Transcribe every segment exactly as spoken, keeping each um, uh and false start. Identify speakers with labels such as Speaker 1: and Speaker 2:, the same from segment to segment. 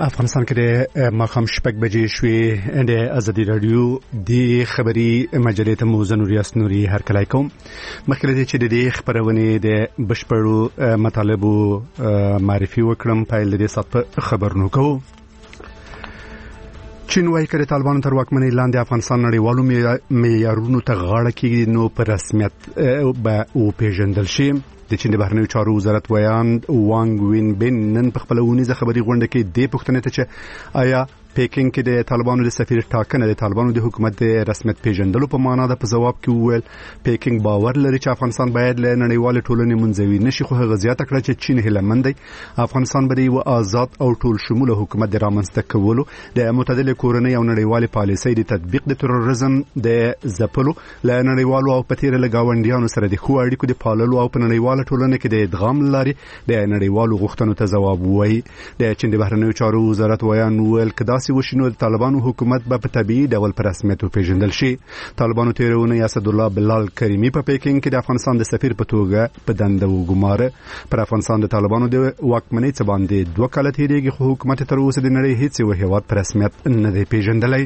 Speaker 1: افغانستان کې د ماښام شپږ بجې شوې د ازادي رادیو د خبري مجلې ته مو زنور یاس نوري هر کله کوم مخکې دې چې د دې خبرونه د بشپړو مطالبو معرفي وکړم په لدې سات خبرنو کو چین وايي چې طالبانو تر واکمنۍ لاندې افغانستان نړیوالو معیارونو ته غاړه کېږي نو په رسمیت به او پیژندل شي د چین د بهرنیو چارو وزارت ویان وانګ وین بن نن په خپل ونیزه خبري غونډه کې د پښتنې ته چې آیا پیکینګ کې د طالبانو د سفیر ټاکنه د طالبانو د حکومت د رسمیت پیژندلو په معنا ده. په جواب کې وویل پیکینګ باور لري چې افغانستان باید له نړیوال ټولنې منځوي نشي، خو هغه زیاته کړه چې چین هیلمند دی افغانستان به یو آزاد او ټول شموله حکومت د رامنځته کولو د معتدل کورنۍ او نړیوال پالیسۍ د تطبیق د تروریزم د زپلو له نړیوالو او پتیره لګاونډیانو سره د خو اړیکو د پاللو او په نړیوال ټولنه کې د ادغام لري د نړیوالو غوښتنو ته جواب وایي. د چین د بهرنیو چارو وزارت ویان ویل کدا وشینو طالبانو حکومت به په طبيعي ډول پر رسمیت پیژندل شي. طالبانو تیرونه اسد الله بلال کریمی په پیکینګ کې د افغانستان د سفیر په توګه په دنده وګماره. پر افغانستان د طالبانو د واکمنۍ څخه باندې دوه کال تیریږي خو حکومت تر اوسه د نړۍ هیڅ یو هیواد پر رسمیت نه دی پیژندلی.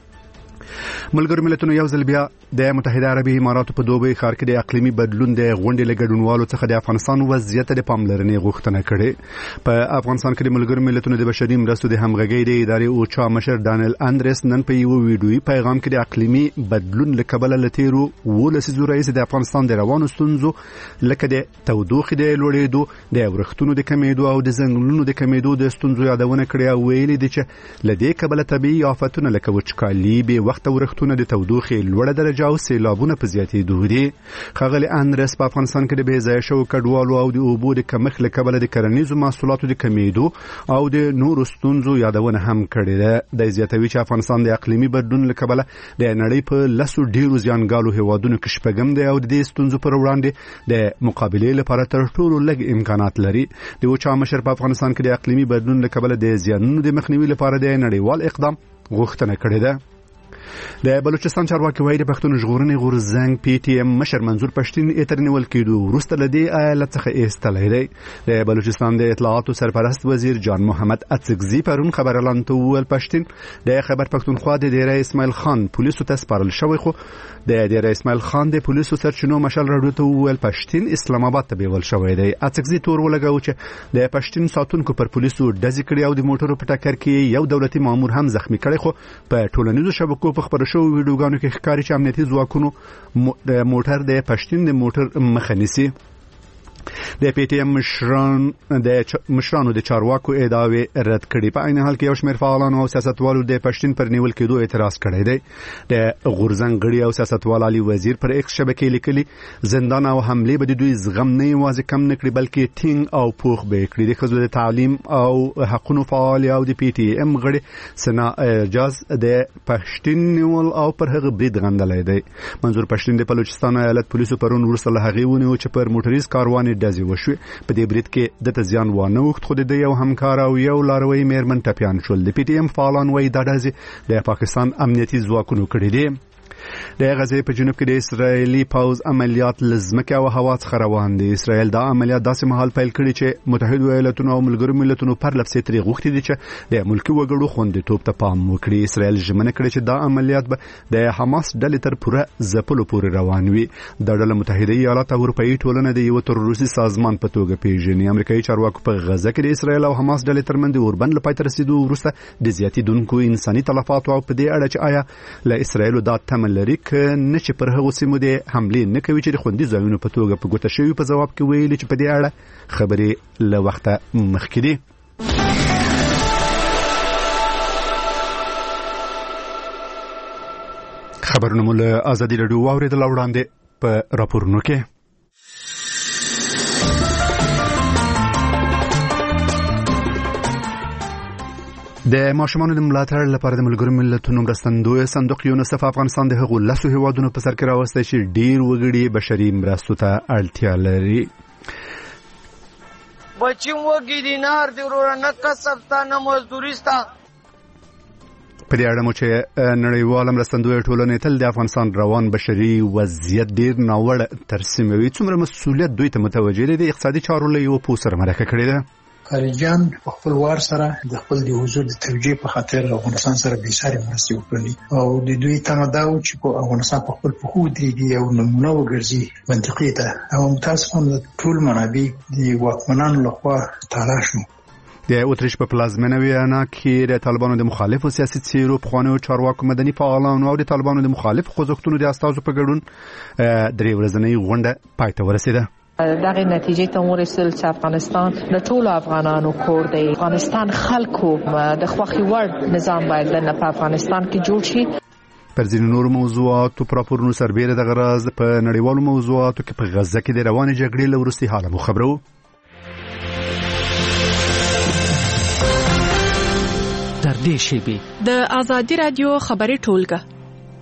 Speaker 1: ملګرو ملتونو یو ځل بیا د متحده عربي اماراتو په دوبۍ ښار کې د اقلیمي بدلون د غونډې لګډونوالو څخه د افغانستان وضعیت د پاملرنې غوښتنه کړې. په افغانستان کې د ملګرو ملتونو د بشري مرستو د همغږۍ د ادارې او چا مشر دانیل اندرس نن په یو ویډیوي پیغام کې د اقلیمي بدلون لکبله لتیرو ولسیزو رئیس د افغانستان د روانو ستونزو لکه د تودوخې د لوړېدو د ورښتونو د کمیدو او د ځنګلونو د کمیدو د ستونزو یادونه کړې او ویلي دي چې لدې کبله طبيعي آفتونه لکه وچکالي به وخت ورښتونه د تودوخې لوړه درجه او سیلابونه په زیاتېدو دي. ښاغلي اندرس په افغانستان کې د بې ځایه شوو کډوالو او د اوبو د کمښت له کبله د کرنیزو محصولاتو د کمیدو او د نورو ستونزو یادونه هم کړې ده. د زیاتوي چې افغانستان د اقلیمي بدلون له کبله د نړۍ په لسو ډیرو زیانګالو هیوادونو کې شپږم دی او د دې ستونزو پر وړاندې د مقابلې لپاره تر ټولو لږ امکانات لري. د وچا مشر په افغانستان کې د اقلیمي بدلون له کبله د زیانونو د مخنیوي لپاره د نړیوال اقدام غوښتنه کړې ده. د بلوچستان چارواکي وایي د پښتون ژغورنې غورځنګ پی ټی ایم مشر منظور پښتين اتر نیول کېدو وروسته لدی ایالت څخه ایستلای دی. د بلوچستان د اطلاعاتو سرپرست وزیر جان محمد اڅکزي پرون خبر اعلان ول پښتين د خبر پښتونخوا د ډیره اسماعیل خان پولیسو ته سپارل شوی، خو د ډیره اسماعیل خان د پولیسو سرچینو مشال راډیو ته ویل پښتين اسلام آباد ته بیول شوی دی. اڅکزي تور ولګاو چې د پښتين ساتونکو پر پولیسو ډزې کړې او د موټرو په ټکر کې یو دولتي مامور هم زخمی کړی، خو په ټولنیزو شبکو په خبرو شو ویډیوګانو کې ښکاري چې امنیتي ځواکونو موټر د پښتين د موټر مخه نیسي. د پی ټی ایم مشران د مشرانو د چارواکو ادعاوی رد کړي. په عین حال کې یو شمېر فعالانو او سیاستوالو د پښتين پر نیول کېدو اعتراض کړی دی. د غورځنګ غړي او سیاستوال علي وزیر پر ایکس شبکې لیکلي زندان او حمله به د دوی زغم نه یوازې کم نه کړي بلکې ټینګ او پوخ به کړي. د ښځو د تعلیم او حقوقو فعال او د پی ټی ایم غړي سنا اعجاز د پښتين نیول او پر هغه برید غندلای دی. منظور پښتين د بلوچستان ایالت پولیسو پرون وروسته له هغه ونیو چې پر موټریز کاروان ډزې وشوي. په دې برید کې د تزیان وانه وخت خو د یو همکار او یو لاروي میرمن ټپيان شول. د پی ټی ایم فعالان وایي دا ډزې د پاکستان امنیتي ځواکونو کړې دي. د غزې په جنوب کې د اسرایلی پوز عملیات لزمکه او هوا څخه روان دي. اسرایل دا عملیات داسې مهال پیل کړي چې متحده ایالاتونو او ملګرو ملتونو پر لپسې ترې غوښتي دي چې د ملکی وګړو خوندیتوب ته پام وکړي. اسرایل ژمنه کړې چې دا عملیات به د حماس ډلې تر پوره ځپلو پورې روان وي. د ډله متحده ایالات او اروپאי ټولنه د یو تروریستي سازمان په توګه پیژني. امریکایي چارواکو په غزه کې د اسرایل او حماس ډلې ترمنځ د اوربند لپاره تر رسیدو وروسته د زیاتیدونکو انساني تلفات او په دې اړه چې آیا له اسرایل دا تمل لري ک نه چې پر هغه سیمو د حمله نه کوي چې د خوندي ځایونو په توګه په ګوته شوی. په جواب کې ویلي چې په دې اړه خبرې له وخته مخکې دي. خبرونه مو له ازادي رادیو واورېدل وړاندې په راپورونو کې. د ماشومانو د ملاتړ لپاره د ملګرو ملتونو مرستندوی صندوق یونیسف افغانستان د هغو لسو هیوادونو په سر کې راوستی چې ډیر وګړي بشري مرستو ته اړتیا لري.
Speaker 2: بچیم وګی دینار دی ورور نه کسب تا نه مزدوری ستا.
Speaker 1: په دې اړه مو چې نړیواله مرستندوی ټولنې تل د افغانستان روان بشري وضعیت ډیر ناوړه ترسیموي. څومره مسؤلیت دوی ته متوجه دي؟ د اقتصادي چارو له یو پوسټر مرکه کړې ده.
Speaker 3: خارجيان په خپل وار سره د خپل د حضور د توجیه په خاطر افغانستان سره به ساري مرستې وکړي او د دوی تمه دا و چې په افغانستان په خپل پخو درېږي او نمونه وګرځي منطقي ته او متاسفانه ټول منابع د واکمنانو لخوا تالا شو.
Speaker 1: د اتریش په پلازمینه ویانا کې د طالبانو د مخالفو سیاسي څیرو پخوانیو چارواکو مدني فعالانو او د طالبانو د مخالفو خوځښتونو د استازو په ګډون درې ورځنۍ غونډه پای ته ورسېده.
Speaker 4: دغه نتیجه ته ورسېدل چې افغانستان د ټولو افغانانو کور دی. افغانستان خلکو د خوښي وړ نظام باید د په افغانستان کې جوړ شي.
Speaker 1: پر ځینو نورو موضوعاتو پر راپورونو سربېره د غراز په نړیوالو موضوعاتو کې په غزه کې د روانې جګړې له وروستي حاله مو خبرو.
Speaker 5: در دې شیبې
Speaker 6: د آزادي رادیو خبري ټولګه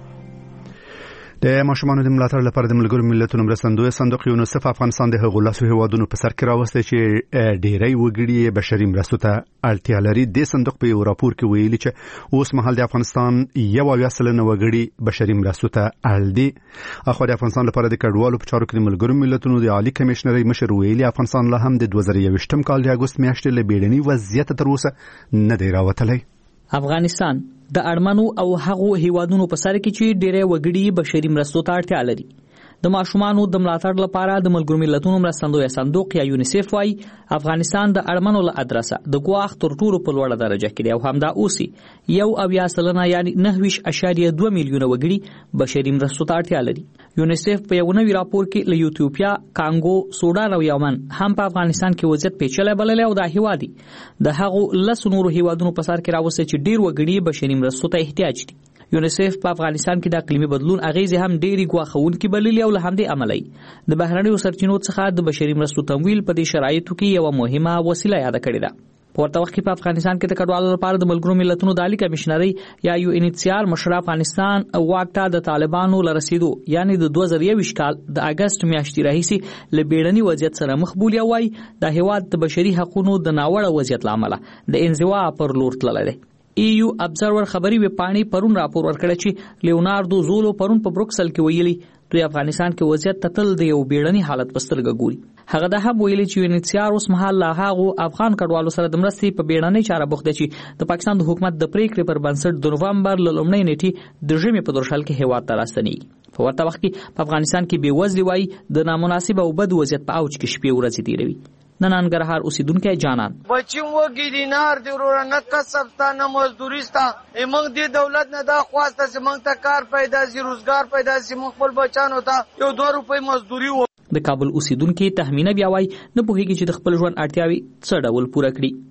Speaker 1: د ماشومانو د ملاتړ لپاره د ملګرو ملتونو مرستندوی صندوق یونیسف افغانستان د هغو لاسو هیوادونو په سر کې راوستی چې ډیری وګړي بشري مرستو ته اړتیا لري. د صندوق په یو راپور کې ویلي چې اوس مهال د افغانستان یو اویا سلنه وګړي بشري مرستو ته اړ دي. اخو د افغانستان لپاره د کډوالو په چارو کې د ملګرو ملتونو د عالی کمشنري مشر ویلي افغانستان لا هم د دوه زره یوویشتم کال د اګوست میاشتې له بیړني وضعیت تر اوسه نه دی راوتلی.
Speaker 5: افغانستان د اړمنو او هغو هیوادونو په سر کې چې ډېری وګړي بشري مرستو ته اړتیا لري. د ماشومانو د ملاتړ لپاره د ملګرو ملتونو مرستندوی صندوق یا یونیسف وايي افغانستان د اړمنو له ادرسه د ګواښ تر ټولو په لوړه درجه کې دی او همدا اوسي یو اویا سلنه یعنی نهه ویشت اعشاریه دوه میلیونه وګړي بشري مرستو ته اړتیا لري. یونیسف په یو نوی راپور کې له ایتوپیا، کانګو، سودان او یمن هم په افغانستان کې وضعیت پیچلی بللی او دا هیواد د هغو لسو نورو هیوادونو په سر کې راوستی چې ډېر وګړي بشري مرستو ته احتیاج دي. یونیسف په افغانستان کې د اقلیمي بدلون اغیزې هم ډېری ګواښونکې بللي او له همدې امله د بهرنیو سرچینو څخه د بشري مرستو تمویل په دې شرایطو کې یوه مهمه وسیله یاده کړې ده. په ورته وخت کې په افغانستان کې د کډوالو لپاره د ملګرو ملتونو د عالی کمشنري یا یو ان ایچ سی آر مشر افغانستان واک ته د طالبانو له رسیدو یعنی د دوه زره یوویشت کال د اګست میاشتې راهیسې له بیړني وضعیت سره مخ بولی وای د هیواد د بشري حقوقو د ناوړه وضعیت لامل د انزوا پر لور تللی دی. ای یو ابزرور خبري وپاڼې پرون راپور ورکړی چې لیوناردو زولو پرون په بروکسل کې ویلي دوی افغانستان کې وضعیت ته تل د یو بیړني حالت په سترګه ګوري. هغه دا هم ویلي چې یو ان ایچ سی آر اوس مهال له هغو افغان کډوالو سره د مرستې په بیړنۍ چاره بوخت دی چې د پاکستان د حکومت د پریکړې پر بنسټ د نومبر له لومړۍ نیټې د ژمي په درشل کې هیواد ته راستنیږي. په ورته وخت کې په افغانستان کې بېوزلي وایي د نامناسب او بد وضعیت په اوج کې شپې ورځې تېروي. نن انګرهار اوسیدونکی جانان
Speaker 2: بچیم وګی دینار دی ورور نه کسب تا نه مزدوری ستا موږ دی دولت نه دا خواسته چې موږ ته کار پیدا شي روزګار پیدا شي موږ خپل بچانو ته یو دوه روپۍ مزدوری و.
Speaker 5: د کابل اوسیدونکي تخمینه بیا وایي نه پوهیږي چې د خپل ژوند اړتیاوې څه ډول پوره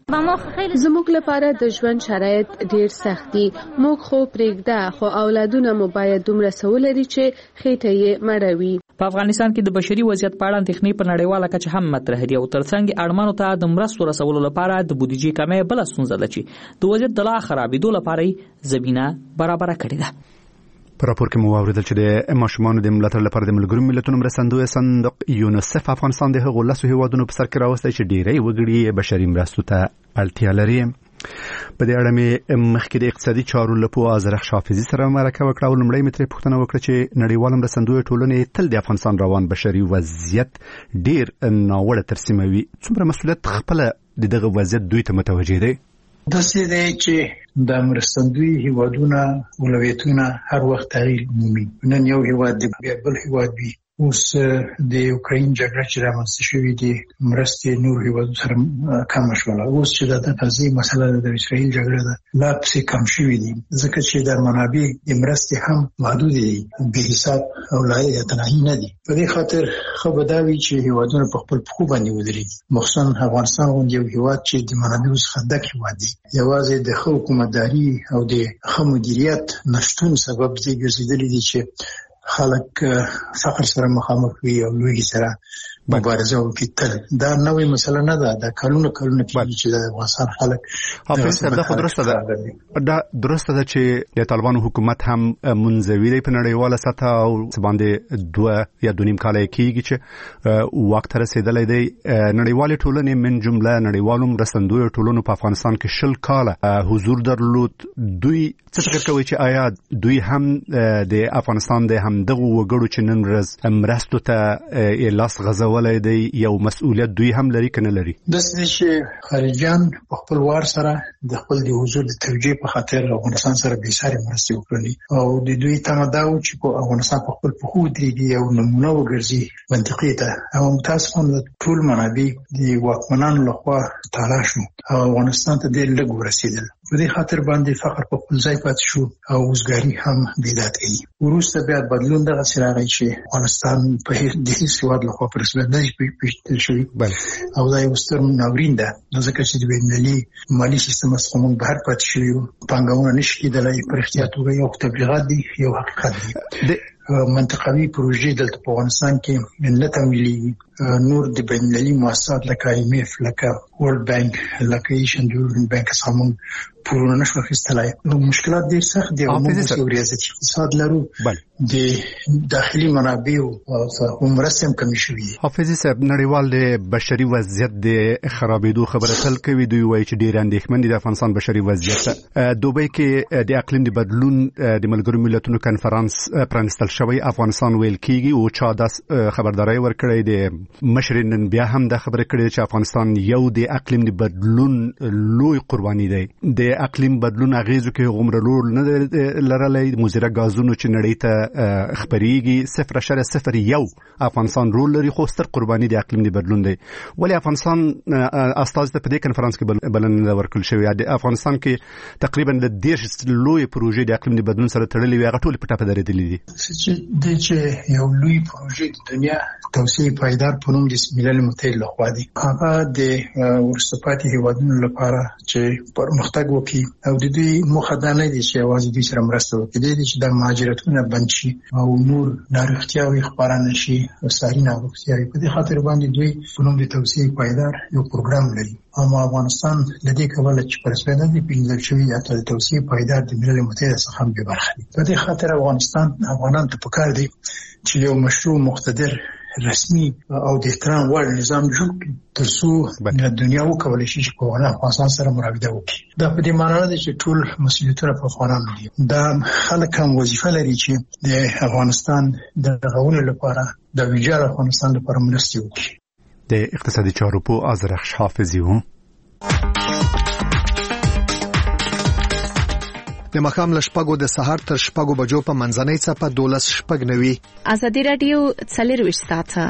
Speaker 5: کړي.
Speaker 7: زموږ لپاره د ژوند شرایط ډیر سخت دي. موږ خو پرېږده خو اولادونه مو باید دومره څه ولري چې خېټه یې مړه وي.
Speaker 5: په افغانستان کې د بشري وضعیت په اړه اندېښنې په نړیواله کچه هم مطرح دي او ترڅنګ اړمنو ته د مرستو رسولو لپاره د بودیجې کمی بله ستونزه ده چې د وضعیت د لا خرابېدو لپاره یې زمینه برابره کړې ده.
Speaker 1: په راپور کې مو واوریدل چې د ماشومانو د ملاتړ لپاره د ملګرو ملتونو مرستندوی صندوق یونیسف افغانستان د هغو لسو هیوادونو په سر کې راوستی چې ډیری وګړي بشري مرستو ته اړتیا لري. په دې اړه مې مخکې د اقتصادي چارو له پوه ازرخ حافظي سره مرکه وکړه او لومړی مې ترې پوښتنه وکړه چې نړیواله مرستندوی ټولنې تل د افغانستان روان بشري وضعیت ډیر ناوړه ترسیموي. څومره مسؤلیت خپله د دغه وضعیت دوی ته متوجه دی؟
Speaker 3: داسې دی چې د مرستندوی هیوادونه اولویتونه هر وخت تغییر مومي. نن یو هیواد دی بیا بل هیواد وي. اوس د یوکرین جګړه چې رامنځته شوې دي مرستې نور هیوادو سره کمه شوله. اوس چې د غزې مسله د اسرائیل جګړه ده لا پسې کم شوې دي ځکه چې د منابع د مرستې هم محدود دي بې حساب او لا یتناهي نه دي. په دې خاطر ښه به دا وي چې هیوادونه په خپل پښو باندې ودرېږي مخصوصا افغانستان غوندې یو هیواد چې د منابعو څخه ډک هیواد دی. یوازې د ښه حکومتداري او د ښه مدیریت نشتون سبب دې ګرځېدلی دي چې خلک فقر سره مخامخ وي او لوږې سره مبارزه وکړي. تل دا نوې مسله نه ده. دا کلونه کلونه کېږي چې د افغانستان خلک
Speaker 1: حافظ صاحب دا خو درسته ده دا درسته ده چې د طالبانو حکومت هم منزوي دی په نړیواله سطح او څه باندې دوه یا دوه نیم کاله کېږي چې واک ته رسېدلی دی. نړیوالې ټولنې من جمله نړیوالو مرستندویو ټولنو په افغانستان کې شل کاله حضور درلود. دوی څه فکر کوي چې آیا دوی هم د افغانستان د همدغو وګړو چې نن ورځ مرستو ته لاس غځول کولای دی یو مسؤلیت دوی هم لري کنه لري؟
Speaker 3: د چې خارجيان په خپل وار سره د خپل د حضور د توجیه په خاطر افغانستان سره به ساري مرستې وکړي او د دوی تمه دا و چې په افغانستان په خپل په خو درېږي او نمونه وګرځي منطقي ته او متاسفانه ټول منابع د واکمنانو لخوا تعالی شو او افغانستان ته ډېر لږ ورسېدل. په دې خاطر باندې فقر په خپل ځای پاتې شو او وزګاری هم بیدات کوي. وروسته بیا بدلون دغه سراغی چې افغانستان په هیڅ هیواد لخوا په رسمیت نه پیژندل شوی او دا یو ستر ناورین ده ځکه چې د بینالمللي مالي سیستم څخه موږ بهر پاتې شوي یو. پانګونه نشي کېدلی په رښتیا توګه یو تبلیغات دي یو حقیقت دی. منطقوي پروژې دلته په افغانستان کې نه تمویلېږي. نور د بینالمللي مؤسسات لکه آی ایم ایف لکه ورلد بانک لکه ایشین ډیولپمنټ بانک څخه موږ پورونه نشو اخیستلای. مشکلات ډېر سخت دي او موږ یو ریاضتي اقتصاد لرو د داخلي منابعو او مرستې هم کمې شوي.
Speaker 1: حافظي صاحب نړیوال د بشري وضعیت د خرابېدو خبره تل کوي. دوی وایي چې ډېر اندېښمن دي د افغانستان بشري وضعیت. دوبۍ کې د اقلیم د بدلون د ملګرو ملتونو کنفرانس پرانستل شوی. افغانستان ویل کېږي او چا د خبرداري ورکړې د مشر نن بیا هم د خبره کړې چې افغانستان یو د اقلیم د بدلون لوی قرباني دی. د اقلیم بدلون اغیزو کې عمر رول نه لرلای. مضره غازونو چې نړۍ ته خبريږي صفر اشاریه صفر یو افغانستان رول لري خو ستر قرباني د اقلیم د بدلون دی. ولی افغانستان استاد ته په دې کنفرانس کې بلنه ورکړل شوې. د افغانستان کې تقریبا د دیش لوی پروژې د اقلیم د بدلون سره تړلې وي. هغه ټول په ټاپه درېدلې دي.
Speaker 3: د چې یو لوی پروژې د دنیا توسعه پایدار په نوم د ملل متحد لخوا دی. هغه د ورسته پاتې هیوادونو لپاره چې پرمختګ وکړي او د دې موخه دا نه دي چې یوازې دوی سره مرسته وکړي. د چې د مهاجرتونه بند شي او نور ناروغتیاوې خپاره نشي او ساري ناروغتیاوې. په دې خاطر باندې دوی په نوم د توسعه پایدار یو پروګرام لري. اما افغانستان د دې کبله چې پر رسمیت نه دی پیژندل شوی یا د توسعه پایدار د ملل متحد څخه هم به برخه وي. په دې خاطر افغانستان افغانان ته پکار دی چې یو مشروع مقتدر رسمي او د احترام وړ نظام جوړ کړي ترڅو د دنیا وکولای شي چې په افغانستان سره مراوده وکړي. دا په دې معنی نه دی چې ټول مسؤلیتونه په افغانانو دي. دا خلک هم وظیفه لري چې د افغانستان د غونډې لپاره د ویجاړ افغانستان لپاره مرسته وکړي.
Speaker 1: د اقتصادي چارو په ازرخش حافظي وو.
Speaker 8: د مخام لشپګو د سحر تر شپګو بجو په منځنۍ څپه دولس شپګ نوي.
Speaker 6: ازادي رادیو څلرويشت ساعته.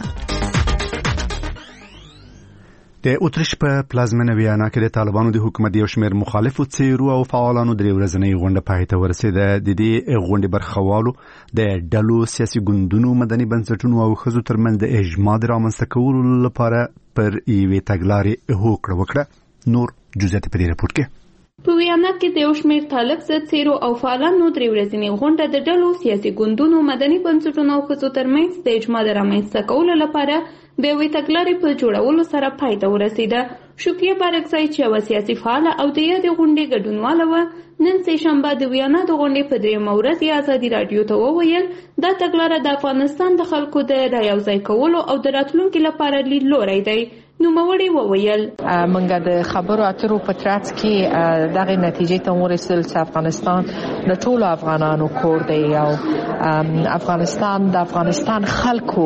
Speaker 1: د اوترش په پلازمنه ویانا کې د طالبانو د حکومت یو شمېر مخالفو څیرو او فعالانو درې ورځنۍ غونډه پای ته ورسېده. د دې غونډې برخوالو د ډلو سیاسي ګوندونو مدني بنسټونو او ښځو ترمنځ د اجماع د رامنځته کولو لپاره پر یوې تګلارې هوکړه وکړه. نور جزئیات په دې راپور کې.
Speaker 9: په ویانا کې د یو شمېر طالب ضد څیرو او فعالانو درې ورځنۍ غونډه د ډلو سیاسي ګوندونو مدني بنسټونو او ښځو ترمنځ د اجماع د رامنځته کولو لپاره د یوې تګلارې په جوړولو سره پای ته ورسېده. شکریه بارکزی چې یوه سیاسي فعاله او د یادې غونډې ګډونواله وه نن سه شنبه د ویانا د غونډې په درېیمه ورځ ازادي راډیو ته وویل دا تګلاره د افغانستان د خلکو د رایوځای کولو او د راتلونکي لپاره لیدلوری دی. نوموړي وویل
Speaker 4: منګه د خبرو اترو په ترڅ کې دغه نتیجې ته ورسېدل چې افغانستان د ټولو افغانانو کور دی او افغانستان د افغانستان خلکو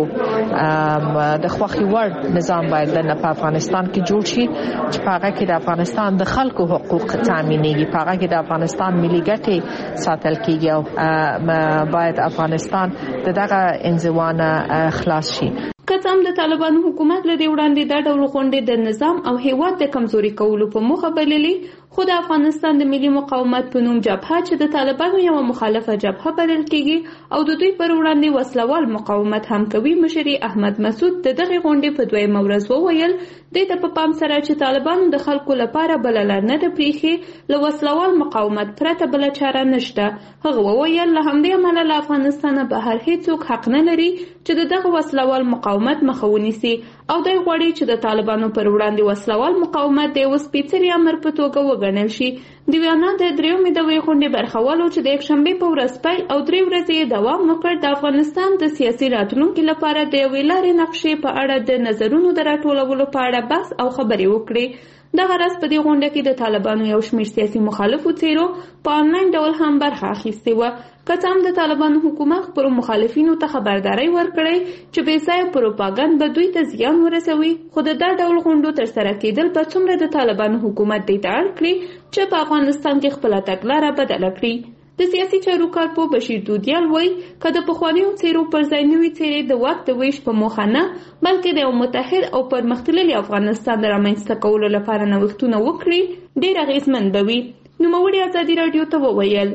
Speaker 4: د خوښي وړ نظام باید د په افغانستان کې جوړ شي چې په هغه کې د افغانستان د خلکو حقوق تامینېږي، په هغه کې د افغانستان ملي ګټې ساتل کېږي او باید افغانستان د دغه انزوا نه خلاص شي.
Speaker 9: که څه هم د طالبانو حکومت له دې وړاندې دا ډول غونډې د نظام او هیواد د کمزوري کولو په موخه بللې، خو د افغانستان د ملي مقاومت په نوم جبهه چې د طالبانو یوه مخالفه جبهه بلل کېږي او د دوی پر وړاندې وسلوال مقاومت هم کوي، مشر احمد مسعود د دغې غونډې په دویمه ورځ وویل دې ته په پام سره چې طالبانو د خلکو لپاره بله لار نه ده پریښې، له وسلوال مقاومت پرته بله چاره نشته. هغه وویل له همدې امله له افغانستانه بهر هیڅوک حق نه لري چې د دغه وسلوال مقاومت مخه ونیسي او دی غواړي چې د طالبانو پر وړاندې وسلوال مقاومت د یوه سپېڅلي امر په توګه وګڼل شي. د ویانا د درېیمې دورې غونډې برخوالو چې د یکشنبې په ورځ پیل او درې ورځې یې دوام وکړ، د افغانستان د سیاسي راتلونکي لپاره د یوې لارې نقشې په اړه د نظرونو د راټولولو په اړه بحث او خبرې وکړې. دغه راز په دې غونډه کې د طالبانو یو شمېر سیاسي مخالفو څیرو په آنلاین ډول هم برخه اخیستې وه، که څه هم د طالبانو حکومت خپلو مخالفینو ته خبرداری ورکړی چې بې ځایه پروپاګند به دوی ته زیان ورسوي، خو د دا ډول غونډو ترسره کېدل به څومره د طالبانو حکومت دې ته اړ کړي چې په افغانستان کې خپله تګلاره بدله کړي. د سیاسي چارو کارپو بشیر دودیال وایي که د پخوانیو څیرو پر ځای نوې څیرې د واک د ویش په موخه نه بلکې د یو متحد او پرمختللي افغانستان د رامنځته کولو لپاره نوښتونه وکړي ډېر اغېزمن به وي. نوموړي ازادي راډیو ته وویل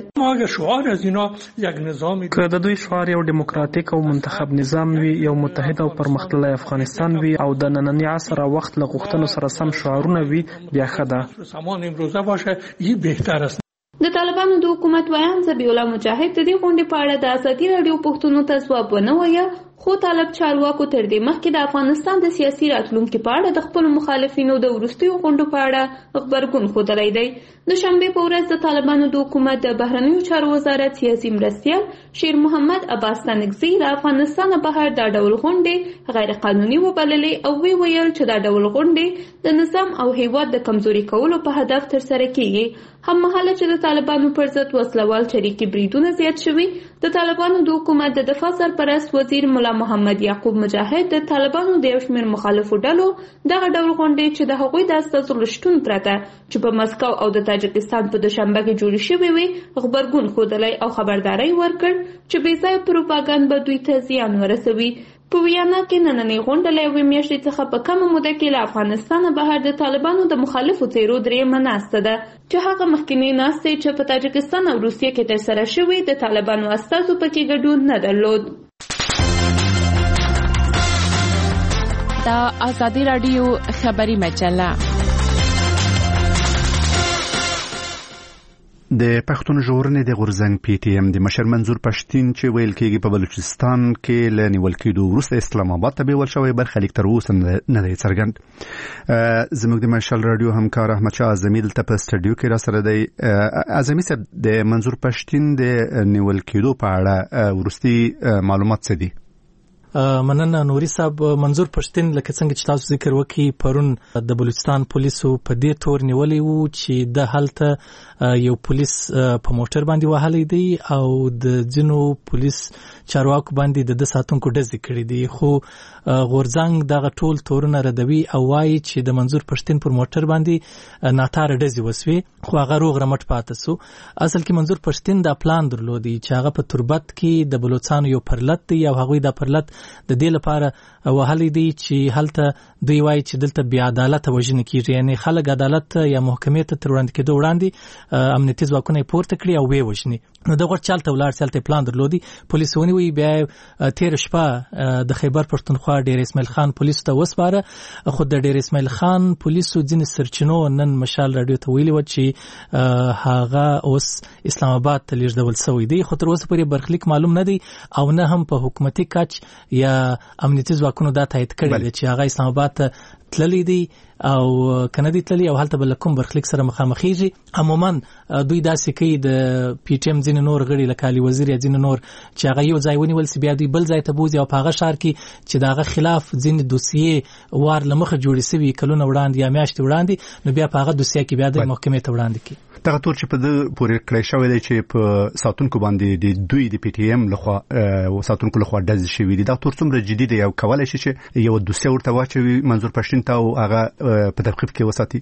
Speaker 10: که د دوی شعار یو ډیموکراتیک او منتخب نظام وي، یو متحد او پرمختللی افغانستان وي او د ننني عصر وخت له غوښتنو سره سم شعارونه وي، بیا ښه ده.
Speaker 9: د طالبانو د حکومت ویان ذبیح الله مجاهد د دې غونډې په اړه د ازادي راډیو پوښتنو ته ځواب ونه وایه، خو طالب چارواکو تر دې مخکې د افغانستان د سیاسي راتلونکي په اړه د خپلو مخالفینو د وروستیو غونډو په اړه غبرګون ښودلی دی. د شنبې په ورځ د طالبانو د حکومت د بهرنیو چارو وزارت سیاسي مرستیال شیر محمد عباس تنګزي له افغانستانه بهر دا ډول غونډې غیر قانوني وبللې او وی ویل چې دا ډول غونډې د نظام او هیواد د کمزوري کولو په هدف ترسره کیږي. هم مهاله چې د طالبانو پر ضد وسلوال چریکي بریدونه زیات شوي، د طالبانو د حکومت د دفاع سرپرست وزیر ملا محمد یعقوب مجاهد د طالبانو د یو شمېر مخالفو ډلو دغه ډول غونډې چې د هغوی د استازو شتون پرته چې په مسکو او د تاجکستان په دوشنبه کې جوړې شوې وي غبرګون ښودلی او خبرداری ورکړ چې بې ځایه پروپاګند به دوی ته زیان ورسوي. په ویانا کې نننۍ غونډه له یوې میاشتې څخه په کمه موده کې له افغانستانه بهر د طالبانو د مخالفو څیرو درېیمه ناسته ده چې هغه مخکینۍ ناستې چې په تاجکستان او روسیې کې ترسره شوې د طالبانو استازو پکې ګډون نه درلود.
Speaker 6: دا ازادي راډیو خبري مجله
Speaker 1: د پښتون ژغورنې د غورځنګ پی ټی ایم د مشر منظور پښتین چې ویل کېږي په بلوچستان کې له نیول کېدو وروسته اسلام آباد ته بیول شوی برخلیک تر اوسه نه دی څرګند. زموږ د مشال رادیو همکار احمد شاه اعظمي دلته په سټډیو کې را سره دی. اعظمي صاحب، د منظور پښتین د نیول کېدو په اړه وروستي معلومات څه دي؟
Speaker 10: مننه نوري صاحب. منظور پښتین لکه څنګه چې تاسو ذکر وکړي پرون د بلوچستان پولیسو په دې تور نیولې وو چې د هلته یو پولیس په موټر باندې وهلی دی او د ځینو پولیس چارواکو باندې د ساتونکو ډزې کړې دي، خو غورځنګ دغه ټول تورونه ردوي او وایي چې د منظور پښتین پر موټر باندې ناتاره ډزې وسوي، خو هغه روغ رمټ پاتې سو. اصل کې منظور پښتین دا پلان درلودي چې هغه په تربت کې د بلوچستان یو پرلت دی او هغوی دا پرلت د دې لپاره وهلی دی چې هلته دوی وایي چې دلته بې عدالته وژنه کیږي، یعنی خلک عدالت یا محکمې ته تر وړاندې کېدو وړاندې امنیتي ځواکونه یې پورته کړي او ویې وژني. نو دغه چل ته ولاړ سي، هلته پلان درلودي. پولیس ونیوي، بیا تېره شپه د خیبر پښتونخوا ډېر اسماعیل خان پولیسو ته وسپاره، خو د ډېر اسماعیل خان پولیسو ځینې سرچینو نن مشال راډیو ته ویلي وه چې هغه اوس اسلام آباد ته لیږدول سوی دی، خو تر اوسه پورې برخلیک معلوم نه دی او نه هم په حکومتي کچ یا امنیتي ځواکونو دا تایید کړی دی چې هغه اسلام آباد ته تللی دی او کنه دی تللی او هلته به له کوم برخلیک سره مخامخېږي. عموما دوی داسې کوي د پی ټي ایم ځینې نور غړي لکه علي وزیر یا ځینې نور چې هغه یو ځای ونیول سي، بیا دوی بل ځای ته بوځي او په هغه ښار کې چې د هغه خلاف ځینې دوسیې وار له مخه جوړې سوي کلونه وړاندې یا میاشتې وړاندې، نو بیا په هغه دوسیه کې بیا د محکمې ته وړاندې کړي.
Speaker 1: دغه تور چې په د پورې کړی شوی دی چې په ساتونکو باندې د دوی د پی ټي ایم لخوا ساتونکو لخوا ډزې شوي دي، دا تور څومره جدي دی او کولی شي چې یو دوسیه ورته واچوي منظور پښتین ته او هغه په تعقیب کې وساتي؟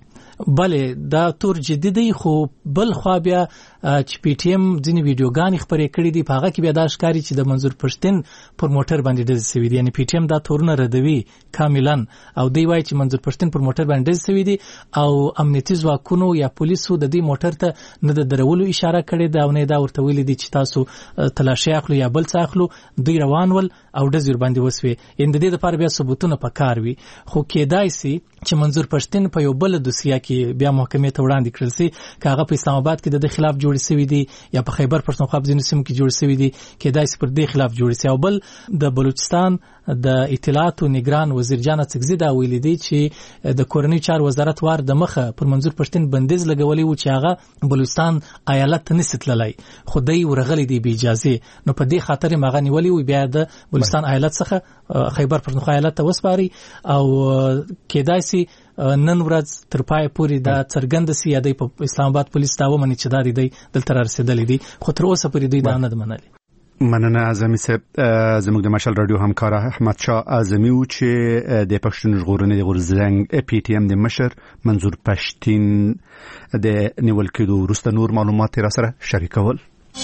Speaker 10: بلې دا تور جدي دی، خو بل خوا بیا چې پی ټي ایم ځینې ویډیوګانې خپرې کړي دي په هغه کې بیا دا ښکاري چې د منظور پښتین پر موټر باندې ډزې شوي دي، یعنی پی ټي ایم دا تورونه ردوي کاملا او دوی وایي چې منظور پښتین پر موټر باندې ډزې شوي دي او امنیتي ځواکونو یا پولیسو د دې موټر ته نه د درولو اشاره کړې ده او نه دا ورته ویلي دي چې تاسو تلاشي اخلو یا بل څه اخلو. دوی روان ول او ډزې ورباندې وسوې، یعنې د دې دپاره بیا ثبوتونه په کار وي، خو کېدای سي چې منظور پښتین په یو بل دوسیه کې بیا محکمې ته وړاندې کړل سي، که هغه په اسلام آباد کې د خلاف جوړ شوي دي یا په خیبر پښتونخوا په ځینو سیمو کې جوړ شوي دي، کېدای سي پر دې خلاف جوړ شي. او بل د بلوچستان د اطلاعاتو نگران وزیر جان اڅکزي دا ویلي دي چې د کورنۍ چارو وزارت وار د مخه پر منظور پښتین بندیز لګولې و چې هغه بلوچستان ایالت ته نسی تللی، خو دی ورغلی دی بې اجازې، نو په دې خاطر یې هغه نیولي وي، بیا د بلوچستان ایالت څخه خیبر پښتونخوا ایالت ته وسپاري او کېدای سي نن ورځ تر پای پورې دا څرګنده سي یا دی په اسلام آباد پولیس دا ومني چې دا دی دلته رارسېدلی دي، خو تر اوسه پورې دوی دا نه ده منلي.
Speaker 1: مننه اعظمي صاحب. زموږ د مشال رادیو همکار احمد شاه اعظمي و چې د پښتون ژغورنې د غورځنګ پی ټی ایم د مشر منظور پښتين د نیول کېدو وروسته نور معلومات را سره شریکول.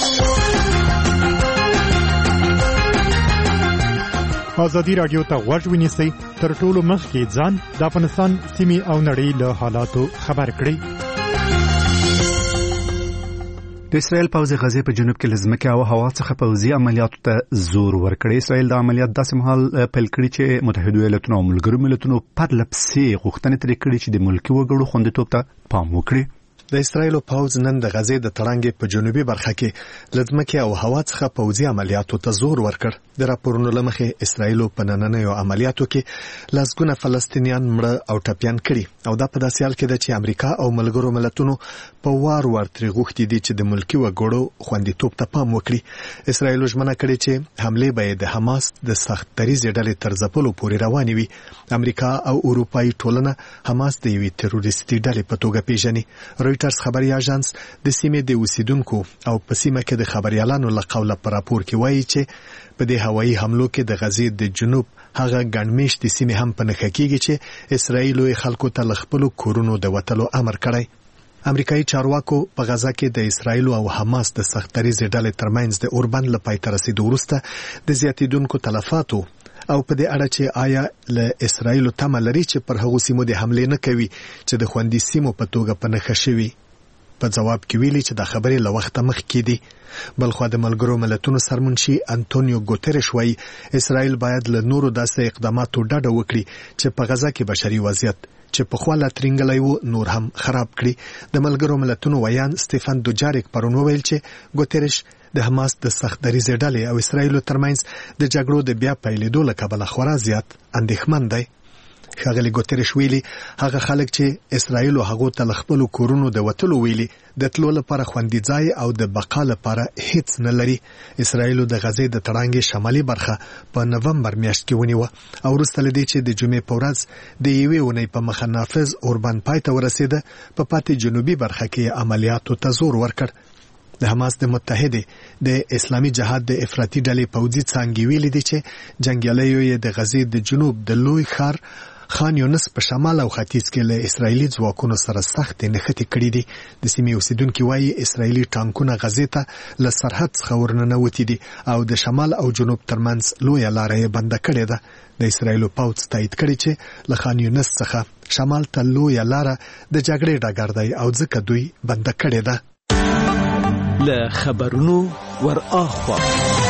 Speaker 11: ازادي رادیو ته غوږ ونیسئ، تر ټولو مخکې ځان د افغانستان سیمې او نړۍ له حالاتو خبر کړئ.
Speaker 1: د اسرائیل پوځ غزې په جنوب کې لزمکه او هوا څخه پوځي عملیاتو ته زور ورکړی. اسرائیل د عملیات داسې مهال پیل کړی چې متحده ایالاتونو او ملګرو ملتونو پرله پسې غوښتنې ترې کړې چې د ملکي وګړو خوندیتوب ته پام وکړي.
Speaker 8: د اسرائیل پوځ نن د غزې د تړانګې په جنوبي برخه کې لزمکه او هوا څخه پوځي عملیاتو ته زور ورکړ. د راپورونو لمخې اسرائیل په نننیو عملیاتو کې لسګونه فلسطینیان مړه او ټپيان کړي او دا په داسې حال کې ده چې امریکا او ملګرو ملتونو په وار وار ترې غوښتي دي چې د ملکي وګړو خوندیتوب ته پام وکړي. اسرائیل ژمنه کړې چې حمله به د حماس د سخت دریزې ډلې تر ځپلو پورې روانې وي. امریکا او اروپایي ټولنه حماس د یوې تروریستي ډلې په توګه پیژني. رویټرز خبري اژانس د سیمې د اوسیدونکو او په سیمه کې د خبريالانو له قوله پر راپور کې وایي چې په دې هوایي حملو کې د غزې د جنوب هغه ګڼمېشتې سیمې هم په نښه کېږي چې اسرائیل یې خلکو ته له خپلو کورونو د وتلو امر کړی. امریکایي چارواکو په غزا کې د اسرائیل او حماس د سخت دریزې ډلې ترمنځ د اوربند له پای ته رسیدو وروسته د زیاتېدونکو تلفاتو او په دې اړه چې آیا له اسرائیل تمه لري چې پر هغو سیمو د حملې نه کوي چې د خوندي سیمو په توګه په نښه شوي. په جواب کې ویلي چې د خبرې له وخته مخکې دي. بلخو د ملګرو ملتونو سرمنشي انټونیو ګوتریش وایي اسرائیل باید له نورو داسې اقداماتو ډډه وکړي چې په غزا کې بشري وضعیت چې په خوا لا ترنګلی وو نور هم خراب کړي. د ملګرو ملتونو ویان سټيفن دوجاریک پرون وویل چې ګوتریش د حماس د سخت دریزې ډلې او اسرائیل ترمنځ د جګړو د بیا پیلېدو له کبله خورا زیات اندېښمن دی. ښاغلي ګوتریش ویلي هغه خلک چې اسرائیل او هغو ته خپل کورونو د وتلو ویلي د تلو لپاره خوندي ځای او د بقا لپاره هیڅ نه لري. اسرائیل د غزې د تړانګې شمالي برخه په نومبر میاشت کې ونیوه او وروسته لدی چې د جمعې په ورځ د یوې اونۍ په مخه نافذ اوربند پای ته ورسېده په پاتې جنوبي برخه کې عملیاتو ته زور ورکړ. د حماس د متحده د اسلامي جهاد د افراطي ډلې پوځي څانګې ویلي دي چې جنگیالیو یې د غزې د جنوب د لوی ښار خان یونس په شمال او ختیځ کې له اسرایلی ځواکونو سره سخت نښتې کړې دي. د سیمې اوسیدونکو وایي اسرایلی ټانکونه غزې ته له سرحد څخه ورننوتي دي او د شمال او جنوب ترمنځ لویه لاره یې بنده کړې ده. د اسرایلو پوځ تایید کړی چې له خان یونس څخه شمال ته لویه لاره د جګړې ډګر دی او ځکه دوی بنده کړې ده.
Speaker 12: له خبرونو ور اخوا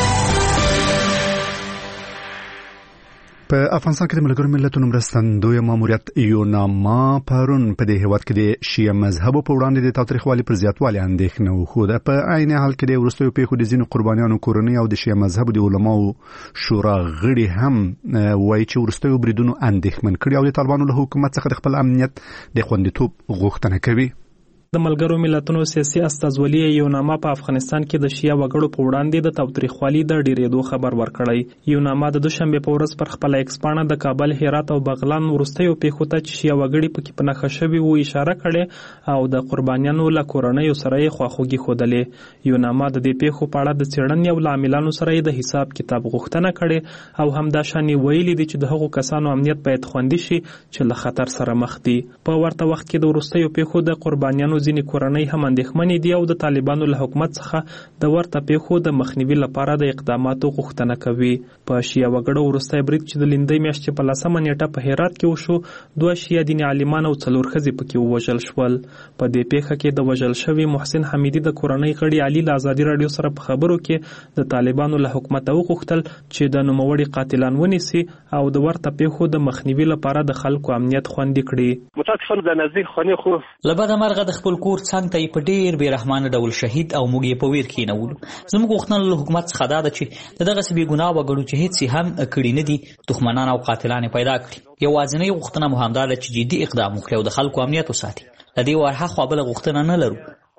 Speaker 1: په افغانستان کې د ملګرو ملتونو مرستندوی ماموریت یوناما پرون په دې هیواد کې د شیعه مذهب په وړاندې د تاوتریخوالي پر زیاتوالي اندېښنه وښوده. په عین حال کې د وروستیو پیښو د ځینو قربانیانو کورنۍ او د شیعه مذهب د علماو شورا غړي هم وایي چې وروستیو بریدونو اندېښمن کړي او د طالبانو له حکومت څخه د خپل امنیت د خوندیتوب غوښتنه کوي.
Speaker 13: د ملګرو ملتونو سیاسي استازولي یوناما په افغانستان کې د شیعه وګړو په وړاندې د تاوتریخوالي د ډیرېدو خبر ورکړی. یوناما د دوشنبه په ورځ پر خپل ایکس پاڼه د کابل، هرات او بغلان وروستیو پیښو ته چې شیعه وګړي پکې په نښه شوي وو اشاره کړې او د قربانیانو له کورنیو سره یې خواخوږي ښودلې. یوناما د دې پیښو په اړه د څېړنې او عاملانو سره یې د حساب کتاب غوښتنه کړې او همدا شان ویلي دي چې د هغو کسانو امنیت باید خوندي شي چې له خطر سره مخ دي. په ورته وخت کې د وروستیو پیښو د قربانیانو ځینې کورنۍ هم اندېښمنې دي او د طالبانو له حکومت څخه د ورته پیښو د مخنیوي لپاره د اقداماتو غوښتنه کوي. په شیعه وګړو وروستی برید چې د لیندۍ میاشتې په لسمه نیټه په هرات کې وشو، دوه شیعه دیني عالمان او څلور ښځې پکې ووژل شول. په دې پیښه کې د وژل شوي محسن حمیدي د کورنۍ غړي علي له ازادي راډیو سره په خبرو کې د طالبانو له حکومت وغوښتل چې د نوموړي قاتلان ونیسي او د ورته پیښو د مخنیوي لپاره د خلکو امنیت خوندي کړي.
Speaker 14: متاسفانه د نزدیک خاني خو
Speaker 5: لبد مرغه د خپل کور څنګ ته په ډیر بې رحمانه ډول شهید او موږ یې په ویر کېنولو. زموږ غوښتنه له حکومت څخه دا ده چې دغسې بې ګناه وګړو چې هېڅ هم کړي نه دي دښمنان او قاتلان یې پیدا کړي. یوازینۍ غوښتنه مو همدا ده چې جدي اقدام وکړي او د خلکو امنیت وساتي. له دې ورهاخوا بله غوښتنه نه لرو.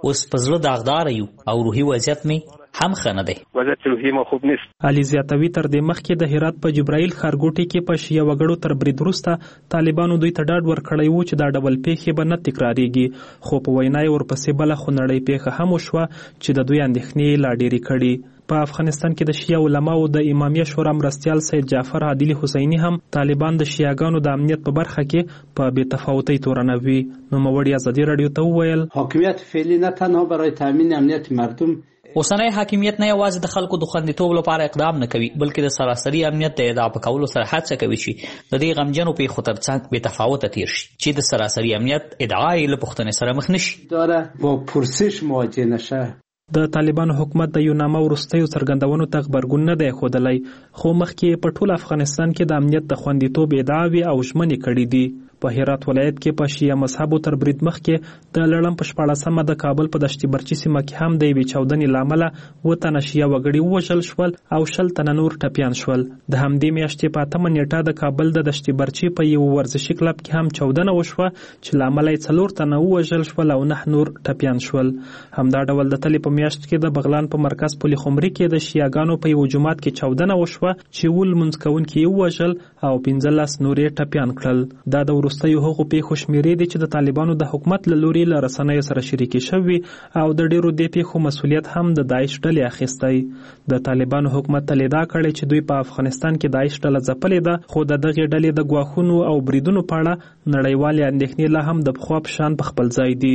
Speaker 5: اوس په زړه داغدار یو او روحي وضعیت مې هم ښه نه دی.
Speaker 14: وضعیت روحي مو خوب نیست.
Speaker 13: علي زیاتوي تر دې مخکې د هرات په جبرائیل ښارګوټي کې په شیعه وګړو تر برید وروسته طالبانو دوی ته ډاډ ورکړی و چې دا ډول پیښې به نه تکرارېږي، خو په وینا یې ورپسې بله خونړۍ پیښه هم وشوه چې د دوی اندېښنې لا ډېرې کړي. په افغانستان کې د شیعه علماو د امامیه شورا مرستیال سید جعفر عادل حسیني هم طالبان د شیعاګانو د امنیت په برخه کې په بې تفاوتۍ تورنوي. نوموړي ازادي راډیو ته وویل
Speaker 15: حاکمیت فعلی نه تنها برای تامین امنیت مردم،
Speaker 5: اوسنی حاکمیت نه یوازې د خلکو د خوندیتوب لپاره اقدام نه کوي، بلکې د سراسري امنیت د ادعا په کولو سره هڅه کوي چې د دې غمجنو پیښو تر څنګ بې تفاوته تیر شي چې د سراسري امنیت ادعا یې له پوښتنې سره مخ نشي
Speaker 15: داره با پرسش مواجه نشه.
Speaker 13: د طالبانو حکومت د یو نامه وروستیو څرګندونو ته غبرګون نه دی ښودلی، خو مخکې په ټول افغانستان کې د امنیت د خوندیتوب ادعاوې او ژمنې کړي دي. په هرات ولایت کې په شیعه مذهبو تر برید مخکې د لړم په شپاړسمه د کابل په دشت برچي سیمه کې هم د یوې چاودنې له امله اووه تنه شیعه وګړي ووژل شول او شل تنه نور ټپیان شول. د همدې میاشتې په اتمه نیټه د کابل د دشت برچي په یو ورزشي کلب کې هم چاودنه وشوه چې له امله یې څلور تنه ووژل شول او نه نور ټپیان شول. همدا ډول د تلې په میاشت کې د بغلان په مرکز پل خمري کې د شیعاګانو په یو جومات کې چاودنه وشوه چې اووه لمونځ کوونکي یې ووژل او پنځلس نور یې ټپیان کړل. دا د وروستیو هغو پیښو شمیرې دي چې د طالبانو د حکومت له لوري له رسنیو سره شریکې شوي او د ډېرو دې پیښو مسؤلیت هم د داعش ډلې اخیستی. د طالبانو حکومت تل ادعا کړې چې دوی په افغانستان کې داعش ډله ځپلې ده، خو د دغې ډلې د ګواښونو او بریدونو په اړه نړیوالې اندېښنې لا هم د پخوا په شان په خپل ځای دي.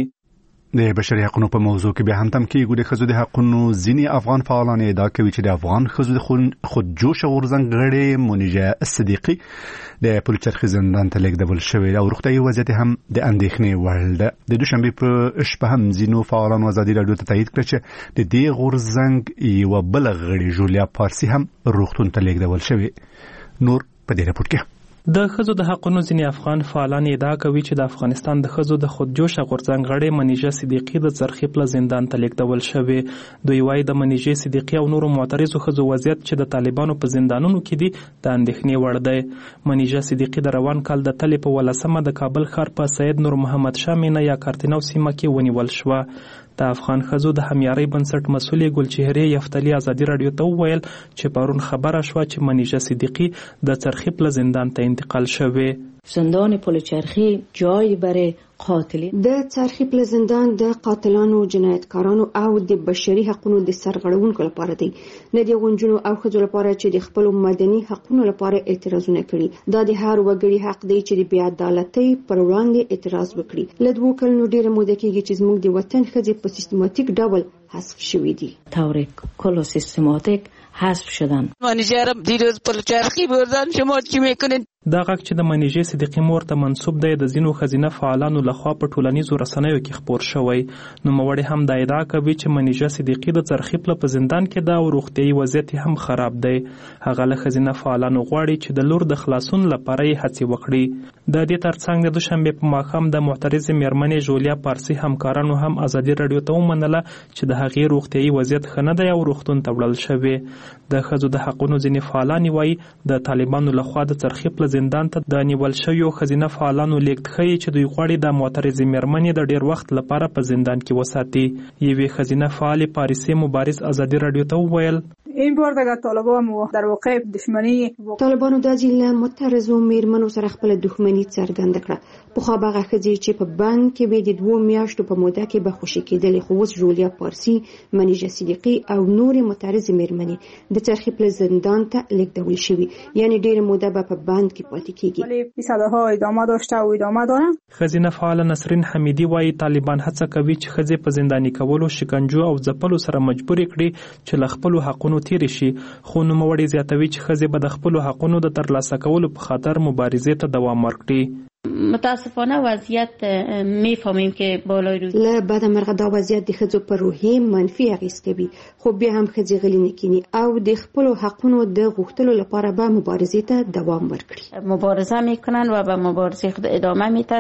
Speaker 1: د بشري حقوقو په موضوع کې بیا هم تم کېږي د ښځو د حقوقو ځینې افغان فعالان ادعا کوي چې د افغان ښځو د خودجوشه غورځنګ غړې منیژه صدیقي د پلچرخي زندان ته لیږدول شوې ده او روغتیايي وضعیت هم د اندېښنې وړ ده. د دوشنبې په شپه هم ځینو فعالانو ازادي راډیو ته تایید کړه چې د دې غورځنګ یوه بله غړې جولیا پارسي هم روغتون ته لیږدول شوې. نور په دې راپور کې
Speaker 13: د ښځو د حقونو ځینې افغان فعالان ادعا کوي چې د افغانستان د ښځو د خودجوشه غورځنګ غړې منیژه صدیقي د څرخي پله زندان ته لیږدول شوې. دوی وایي د منیژې صدیقي او نورو معترضو ښځو وضعیت چې د طالبانو په زندانونو کې دي د اندېښنې وړ دی. منیژه صدیقي د روان کال د تلې په ولسمه د کابل ښار په سید نور محمد شاه مینه یا کارتینو سیمه کې ونیول شوه. د افغان ښځو د همیارۍ بنسټ مسؤلې ګلچهرې یفتلي ازادي راډیو ته وویل چې پرون خبره شوه چې منیژه صدیقی د څرخي پله زندان ته انتقال شوه.
Speaker 16: زندان پل چرخی جای برای قاتلین
Speaker 17: د څرخي پله زندان د قاتلانو، جنایتکارانو او د بشري حقوقو د سرغړونکو لپاره دی، نه د غونجونو او ښځو لپاره چې د خپل مدني حقوقو لپاره اعتراضونه کړي. دا د هر وګړي حق دی چې د بې عدالتۍ پر وړاندې اعتراض وکړي. له دوه کلونو ډیره موده کېږي چې زموږ د وطن ښځې په سیستماتیک ډول حذف شوي دي.
Speaker 16: طور کل سیستماتیک حذف شدن.
Speaker 18: منیژه دیروز پل چرخی بردن، شما چی میکنین؟
Speaker 13: دا غږ چې د منیژې صدیقي مور ته منسوب دی د ځینو ښځینه فعالانو لخوا په ټولنیزو رسنیو کې خپور شوی. نوموړی هم دا ادعا کوي چې منیژه صدیقي د څرخي پله په زندان کې ده او روغتیايي وضعیت هم خراب دی. هغه له ښځینه فعالانو غواړي چې د لور د خلاصون لپاره یې هڅې وکړي. د دې ترڅنګ د دوشنبې په ماښام د معترضې میرمنې جولیا پارسي همکارانو هم ازادي راډیو ته ومنله چې د هغې روغتیايي وضعیت ښه نه دی او روغتون ته وړل شوې. د ښځو د حقونو ځینې فعالان وایي د طالبانو لخوا د څرخي پله زندان ته د نیول شویو ښځینه فعالانو لیږد ښیي چې دوی غواړي د معترضې میرمنې د ډیر وخت لپاره په زندان کې وساتي. یوې ښځینه فعالې پاریسي مبارز ازادي راډیو ته وویل
Speaker 19: این بار دیگه طالبان در واقع دشمنی
Speaker 17: طالبانو د ځینې معترضو میرمنو سره خپل دښمني څرګنده کړه. پخوا به هغه ښځې چې په بند کې وې د دوو میاشتو په موده کې به خوشي کېدلې، خو اوس جولیا پارسي، منیژه صدیقي او نورې معترضې میرمنې د څرخي پله زندان ته لیږدول شوي، یعنی ډېره موده به په بند کې پاتې کېږي.
Speaker 19: ولی این صداها ادامه داشته او ادامه داره.
Speaker 13: ښځینه فعاله نسرین حمیدي وایي طالبان هڅه کوي چې ښځې په زنداني کولو، شکنجو او ځپلو سره مجبور کړي چې له خپلو حقونو تیر شي. خو نوموړی زیاتوي چې ښځې به د خپلو حقونو د ترلاسه کولو په خاطر مبارزې ته دوام ورکړي.
Speaker 20: متاسفانه وضعیت میفهمیم که بالای روی
Speaker 17: له بده مرغه دا وضعیت د ښځو پر روحیه منفي اغیز کوي، خو بیا هم ښځې غلي نه کینی او د خپلو حقونو د غوښتلو لپاره به مبارزې ته دوام ورکړي.
Speaker 20: مبارزه میکنن و به مبارزې خود ادامه میتن.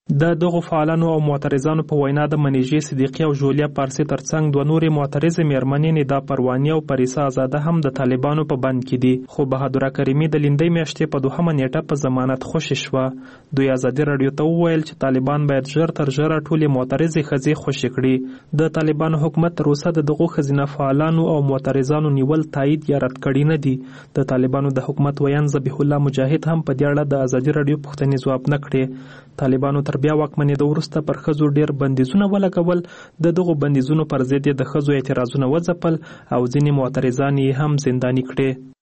Speaker 13: د دغو فعالانو او معترضانو په وینا د منیژې صدیقي او جولیا پارسي ترڅنګ دوه نورې معترضې میرمنې ندا پرواني او پریسا آزاده هم د طالبانو په بند کې دي، خو بهادره کریمي د لیندۍ میاشتې په دوهمه نیټه په ضمانت خوشي شوه. دوی ازادي راډیو ته وویل چې طالبان باید ژر تر ژره ټولې معترضې ښځې خوشي کړي. د طالبانو حکومت تر اوسه د دغو ښځینه فعالانو او معترضانو نیول تایید یا رد کړي نه دي. د طالبانو د حکومت ویان ذبیح الله مجاهد هم په دې اړه د ازادي راډیو پوښتنې ځواب نه کړې. طالبانو تر بیا واکمنېدو وروسته پر ښځو ډېر بندیزونه ولګول. د دغو بندیزونو پر ضد یې د ښځو اعتراضونه وځپل او ځینې معترضان یې هم زنداني کړې.